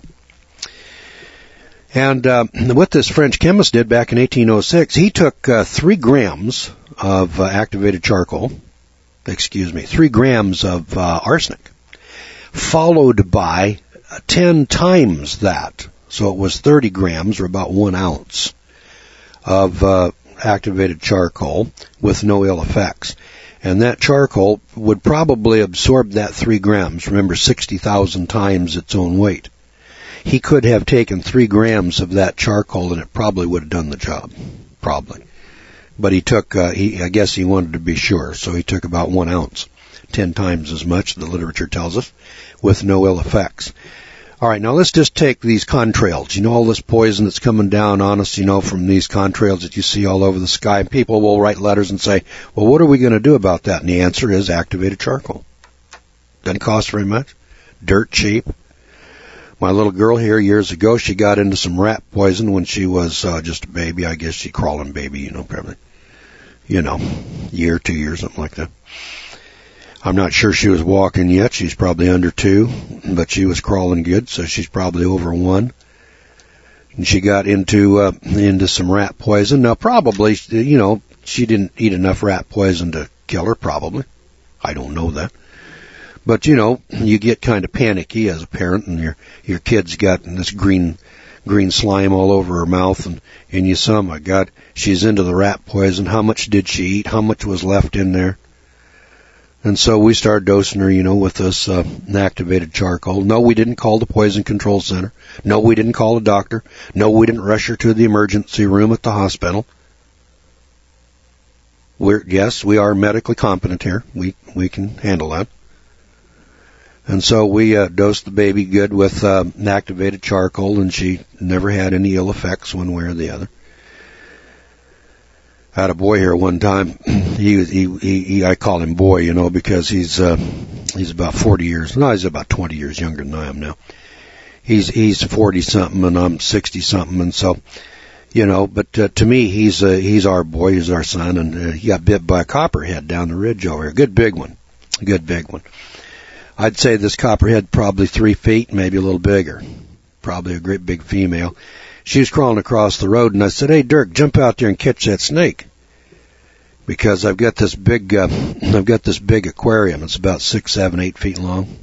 Speaker 1: And uh, what this French chemist did back in eighteen oh six, he took uh, three grams of uh, activated charcoal, excuse me, three grams of uh, arsenic, followed by ten times that, so it was thirty grams, or about one ounce, of uh, activated charcoal with no ill effects. And that charcoal would probably absorb that three grams. Remember, sixty thousand times its own weight. He could have taken three grams of that charcoal, and it probably would have done the job. Probably. But he took, uh, he, I guess he wanted to be sure, so he took about one ounce. Ten times as much, the literature tells us, with no ill effects. All right, now let's just take these contrails. You know, all this poison that's coming down on us, you know, from these contrails that you see all over the sky. People will write letters and say, well, what are we going to do about that? And the answer is activated charcoal. Doesn't cost very much. Dirt cheap. My little girl here years ago, she got into some rat poison when she was uh, just a baby. I guess she crawling baby, you know, probably, you know, year, two years, something like that. I'm not sure she was walking yet. She's probably under two, but she was crawling good, so she's probably over one. And she got into uh, into some rat poison. Now, probably, you know, she didn't eat enough rat poison to kill her, probably. I don't know that. But, you know, you get kind of panicky as a parent, and your your kid's got this green green slime all over her mouth, and, and you say, oh, my God, she's into the rat poison. How much did she eat? How much was left in there? And so we started dosing her, you know, with this uh, activated charcoal. No, we didn't call the poison control center. No, we didn't call a doctor. No, we didn't rush her to the emergency room at the hospital. We're, yes, we are medically competent here. We we can handle that. And so we uh, dosed the baby good with uh, activated charcoal, and she never had any ill effects one way or the other. I had a boy here one time. He, he, he, he, I call him boy, you know, because he's, uh, he's about forty years. No, he's about twenty years younger than I am now. He's, he's forty something and I'm sixty something. And so, you know, but, uh, to me, he's, uh, he's our boy, he's our son. And, uh, he got bit by a copperhead down the ridge over here. Good big one. A good big one. I'd say this copperhead probably three feet, maybe a little bigger. Probably a great big female. She was crawling across the road, and I said, hey, Dirk, jump out there and catch that snake. Because I've got this big, uh, I've got this big aquarium. It's about six, seven, eight feet long.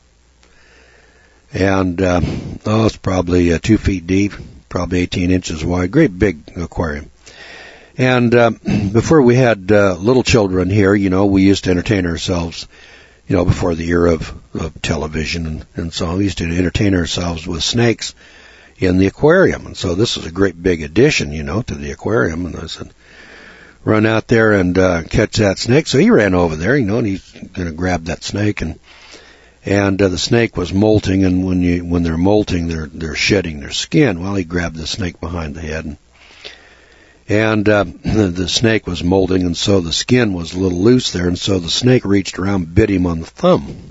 Speaker 1: And, uh, oh, it's probably uh, two feet deep, probably eighteen inches wide. Great big aquarium. And, uh, before we had, uh, little children here, you know, we used to entertain ourselves, you know, before the era of, of television and, and so on. We used to entertain ourselves with snakes in the aquarium. And so this was a great big addition, you know, to the aquarium. And I said, run out there and uh, catch that snake. So he ran over there, you know, and he's going to grab that snake. And and uh, the snake was molting, and when you when they're molting, they're they're shedding their skin. Well, he grabbed the snake behind the head, and, and uh, the, the snake was molting, and so the skin was a little loose there, and so the snake reached around, bit him on the thumb.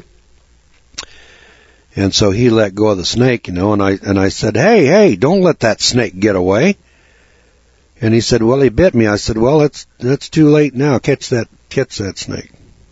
Speaker 1: And so he let go of the snake, you know, and I and I said, hey, hey, don't let that snake get away. And he said, well, he bit me. I said, well, it's that's too late now. Catch that catch that snake.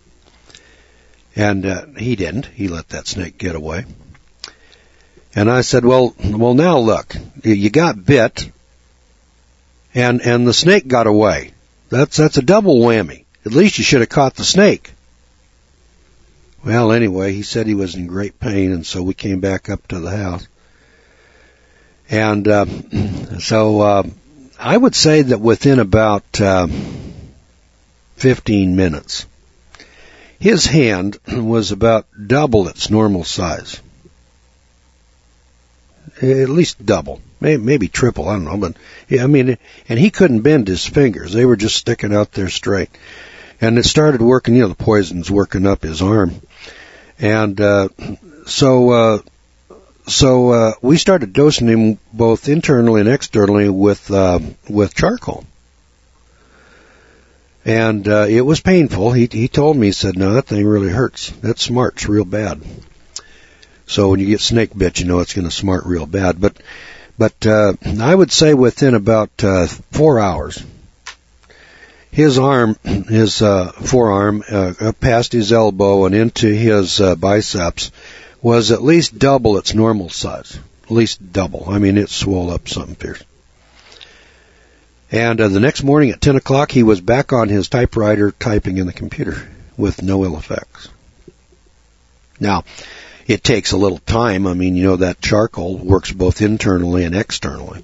Speaker 1: And uh, he didn't. He let that snake get away. And I said, well, well, now look, you got bit, and and the snake got away. That's that's a double whammy. At least you should have caught the snake. Well, anyway, he said he was in great pain, and so we came back up to the house. And uh, so uh, I would say that within about uh, fifteen minutes, his hand was about double its normal size. At least double, maybe, maybe triple, I don't know. But yeah, I mean, and he couldn't bend his fingers. They were just sticking out there straight. And it started working, you know, the poison's working up his arm. And, uh, so, uh, so, uh, we started dosing him both internally and externally with, uh, with charcoal. And, uh, it was painful. He, he told me, he said, no, that thing really hurts. That smarts real bad. So when you get snake bit, you know it's going to smart real bad. But, but, uh, I would say within about, uh, four hours, his arm, his uh, forearm, uh, past his elbow and into his uh, biceps was at least double its normal size. At least double. I mean, it swelled up something fierce. And uh, the next morning at ten o'clock, he was back on his typewriter typing in the computer with no ill effects. Now, it takes a little time. I mean, you know, that charcoal works both internally and externally.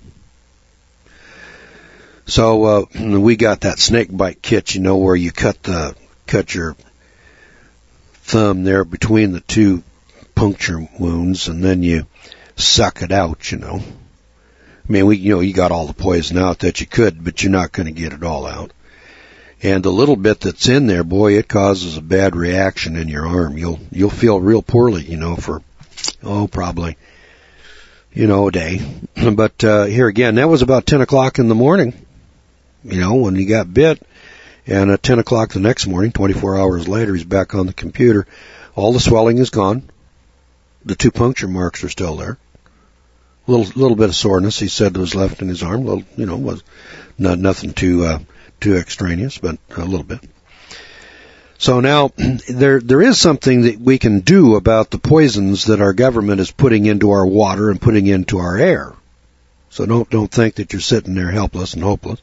Speaker 1: So, uh, we got that snake bite kit, you know, where you cut the, cut your thumb there between the two puncture wounds and then you suck it out, you know. I mean, we, you know, you got all the poison out that you could, but you're not going to get it all out. And the little bit that's in there, boy, it causes a bad reaction in your arm. You'll, you'll feel real poorly, you know, for, oh, probably, you know, a day. But, uh, here again, that was about ten o'clock in the morning. You know, when he got bit, and at ten o'clock the next morning, twenty-four hours later, he's back on the computer. All the swelling is gone. The two puncture marks are still there. A little, little bit of soreness, he said, was left in his arm. Little, you know, was not nothing too, uh, too extraneous, but a little bit. So now, there there is something that we can do about the poisons that our government is putting into our water and putting into our air. So don't don't think that you're sitting there helpless and hopeless.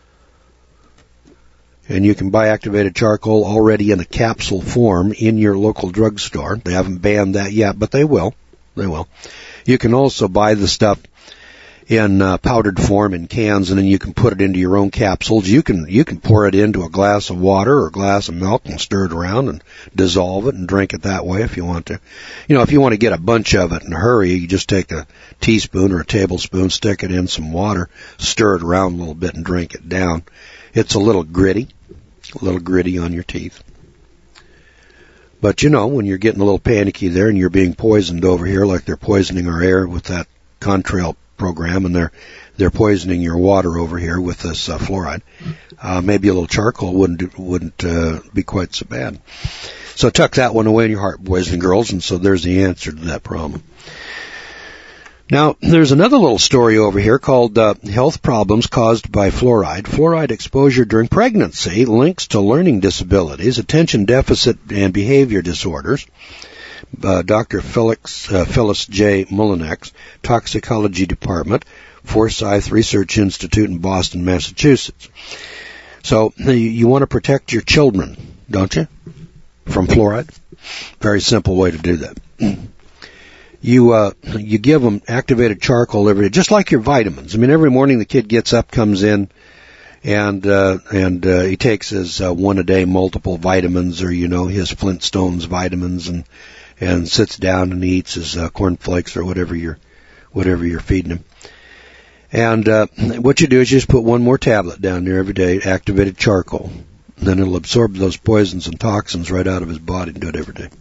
Speaker 1: And you can buy activated charcoal already in a capsule form in your local drugstore. They haven't banned that yet, but they will. They will. You can also buy the stuff in uh, powdered form in cans, and then you can put it into your own capsules. You can you can pour it into a glass of water or a glass of milk and stir it around and dissolve it and drink it that way if you want to. You know, if you want to get a bunch of it in a hurry, you just take a teaspoon or a tablespoon, stick it in some water, stir it around a little bit and drink it down. It's a little gritty, a little gritty on your teeth. But, you know, when you're getting a little panicky there and you're being poisoned over here like they're poisoning our air with that contrail program, and they're they're poisoning your water over here with this uh, fluoride, uh, maybe a little charcoal wouldn't do, wouldn't uh, be quite so bad. So tuck that one away in your heart, boys and girls, and so there's the answer to that problem. Now, there's another little story over here called uh, Health Problems Caused by Fluoride. Fluoride exposure during pregnancy links to learning disabilities, attention deficit, and behavior disorders. Uh, Doctor Felix, uh, Phyllis J. Mullinex, Toxicology Department, Forsyth Research Institute in Boston, Massachusetts. So you, you want to protect your children, don't you, from fluoride? Very simple way to do that. You uh, you give them activated charcoal every day, just like your vitamins. I mean, every morning the kid gets up, comes in, and uh, and uh, he takes his uh, one a day multiple vitamins, or you know his Flintstones vitamins, and and sits down and eats his uh, cornflakes or whatever you're whatever you're feeding him. And uh, what you do is you just put one more tablet down there every day, activated charcoal. Then it'll absorb those poisons and toxins right out of his body and do it every day.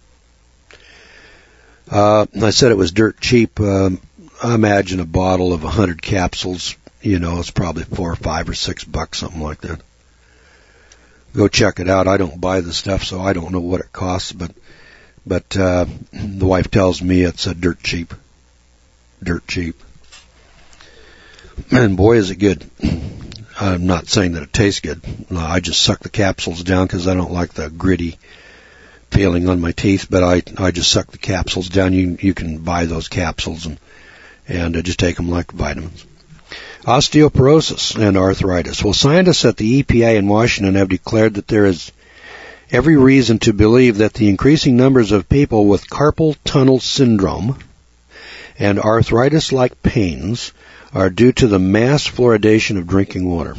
Speaker 1: Uh, I said it was dirt cheap. Um, I imagine a bottle of a hundred capsules, you know, it's probably four or five or six bucks, something like that. Go check it out. I don't buy the stuff, so I don't know what it costs, but but uh, the wife tells me it's a dirt cheap. Dirt cheap. And boy, is it good. I'm not saying that it tastes good. I just suck the capsules down because I don't like the gritty feeling on my teeth, but I I just suck the capsules down. You you can buy those capsules and and uh, just take them like vitamins. Osteoporosis and arthritis. Well, scientists at the E P A in Washington have declared that there is every reason to believe that the increasing numbers of people with carpal tunnel syndrome and arthritis-like pains are due to the mass fluoridation of drinking water.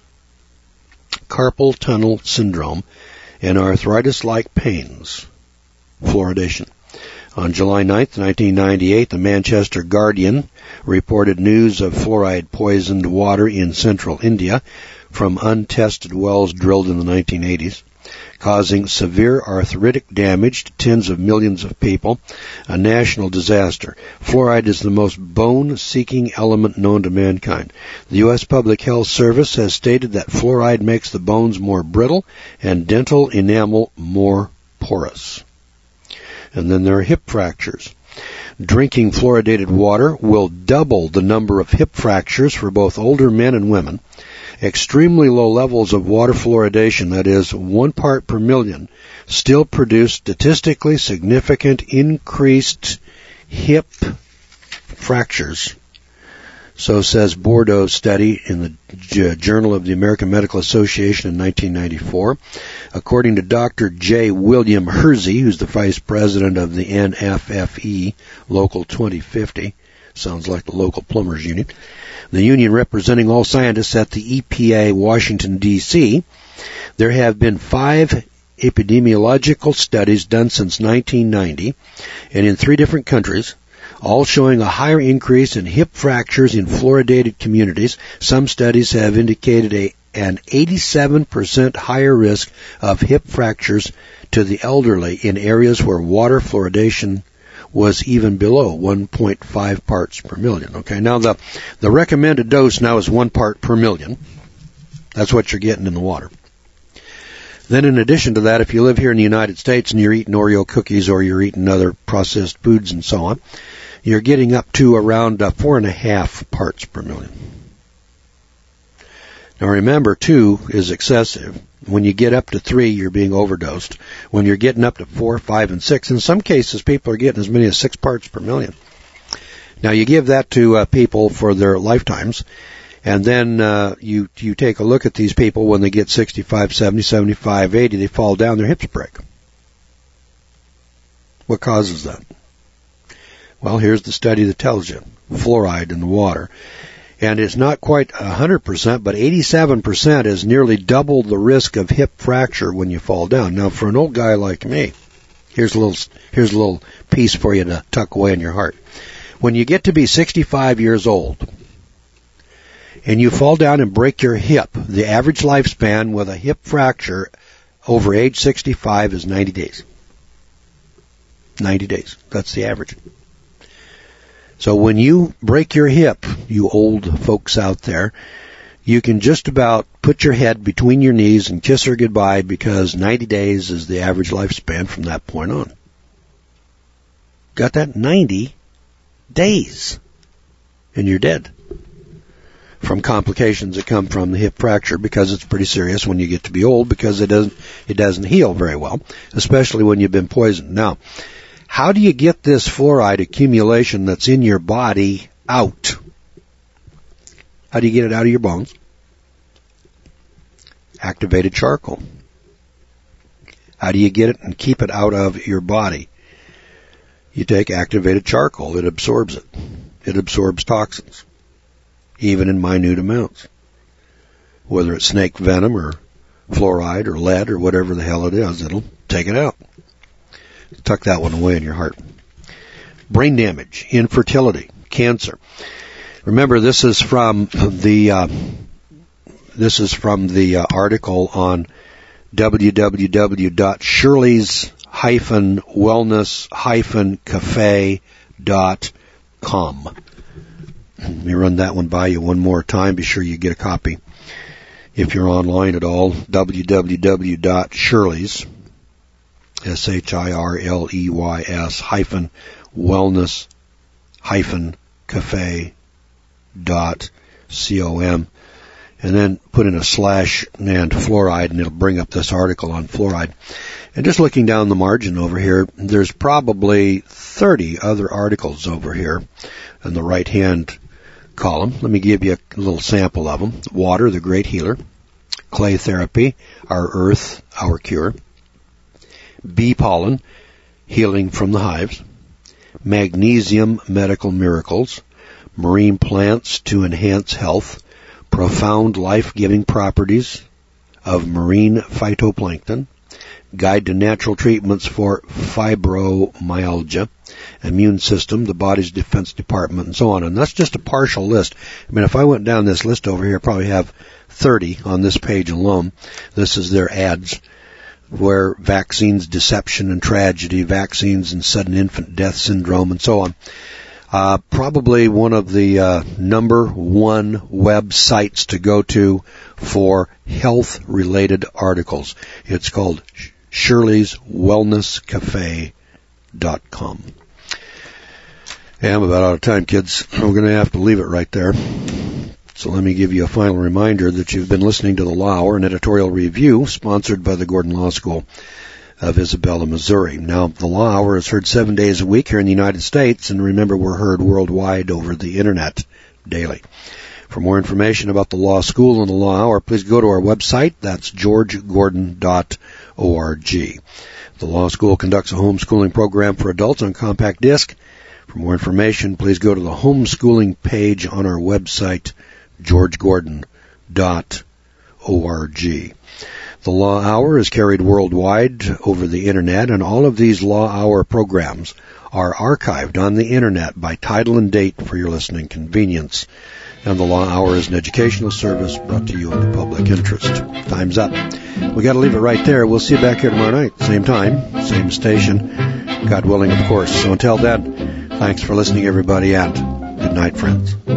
Speaker 1: Carpal tunnel syndrome and arthritis-like pains, fluoridation. On July ninth, nineteen ninety-eight, the Manchester Guardian reported news of fluoride-poisoned water in central India from untested wells drilled in the nineteen eighties, causing severe arthritic damage to tens of millions of people, a national disaster. Fluoride is the most bone-seeking element known to mankind. The U S Public Health Service has stated that fluoride makes the bones more brittle and dental enamel more porous. And then there are hip fractures. Drinking fluoridated water will double the number of hip fractures for both older men and women. Extremely low levels of water fluoridation, that is, one part per million, still produce statistically significant increased hip fractures. So says Bordeaux study in the J- Journal of the American Medical Association in nineteen ninety-four. According to Doctor J. William Hersey, who's the vice president of the N F F E, Local twenty fifty, sounds like the local plumbers union, the union representing all scientists at the E P A Washington, D C, there have been five epidemiological studies done since nineteen ninety, and in three different countries, all showing a higher increase in hip fractures in fluoridated communities. Some studies have indicated a, an eighty-seven percent higher risk of hip fractures to the elderly in areas where water fluoridation was even below one point five parts per million. Okay, now the, the recommended dose now is one part per million. That's what you're getting in the water. Then in addition to that, if you live here in the United States and you're eating Oreo cookies or you're eating other processed foods and so on, you're getting up to around uh, four and a half parts per million. Now remember, two is excessive. When you get up to three, you're being overdosed. When you're getting up to four, five, and six, in some cases, people are getting as many as six parts per million. Now you give that to uh, people for their lifetimes, and then uh, you you take a look at these people when they get sixty-five, seventy, seventy-five, eighty, they fall down, their hips break. What causes that? Well, here's the study that tells you. Fluoride in the water. And it's not quite one hundred percent, but eighty-seven percent is nearly double the risk of hip fracture when you fall down. Now, for an old guy like me, here's a little here's a little piece for you to tuck away in your heart. When you get to be sixty-five years old and you fall down and break your hip, the average lifespan with a hip fracture over age sixty-five is ninety days. ninety days. That's the average. So when you break your hip, you old folks out there, you can just about put your head between your knees and kiss her goodbye, because ninety days is the average lifespan from that point on. Got that? ninety days. And you're dead. From complications that come from the hip fracture, because it's pretty serious when you get to be old, because it doesn't, it doesn't heal very well, especially when you've been poisoned. Now, how do you get this fluoride accumulation that's in your body out? How do you get it out of your bones? Activated charcoal. How do you get it and keep it out of your body? You take activated charcoal. It absorbs it. It absorbs toxins, even in minute amounts. Whether it's snake venom or fluoride or lead or whatever the hell it is, it'll take it out. Tuck that one away in your heart. Brain damage, infertility, cancer. Remember, this is from the uh, this is from the uh, article on w w w dot shirley's wellness cafe dot com. Let me run that one by you one more time. Be sure you get a copy if you're online at all. w w w dot shirley's S H I R L E Y S hyphen wellness hyphen cafe dot com, and then put in a slash and fluoride, and it'll bring up this article on fluoride. And just looking down the margin over here, there's probably thirty other articles over here in the right-hand column. Let me give you a little sample of them. Water, the great healer. Clay therapy, our earth, our cure. Bee pollen, healing from the hives. Magnesium, medical miracles. Marine plants to enhance health. Profound life-giving properties of marine phytoplankton. Guide to natural treatments for fibromyalgia. Immune system, the body's defense department, and so on. And that's just a partial list. I mean, if I went down this list over here, I probably have thirty on this page alone. This is their ads, where vaccines, deception, and tragedy, vaccines and sudden infant death syndrome, and so on. Uh, probably one of the uh, number one websites to go to for health-related articles. It's called shirley's wellness cafe dot com. Hey, I'm about out of time, kids. We're going to have to leave it right there. So let me give you a final reminder that you've been listening to The Law Hour, an editorial review sponsored by the Gordon Law School of Isabella, Missouri. Now, The Law Hour is heard seven days a week here in the United States, and remember, we're heard worldwide over the Internet daily. For more information about the Law School and the Law Hour, please go to our website. That's george gordon dot org. The Law School conducts a homeschooling program for adults on compact disc. For more information, please go to the homeschooling page on our website, george gordon dot org. The Law Hour is carried worldwide over the Internet, and all of these Law Hour programs are archived on the Internet by title and date for your listening convenience. And the Law Hour is an educational service brought to you in the public interest. Time's up. We got to leave it right there. We'll see you back here tomorrow night, same time, same station, God willing, of course. So until then, thanks for listening, everybody, and good night, friends.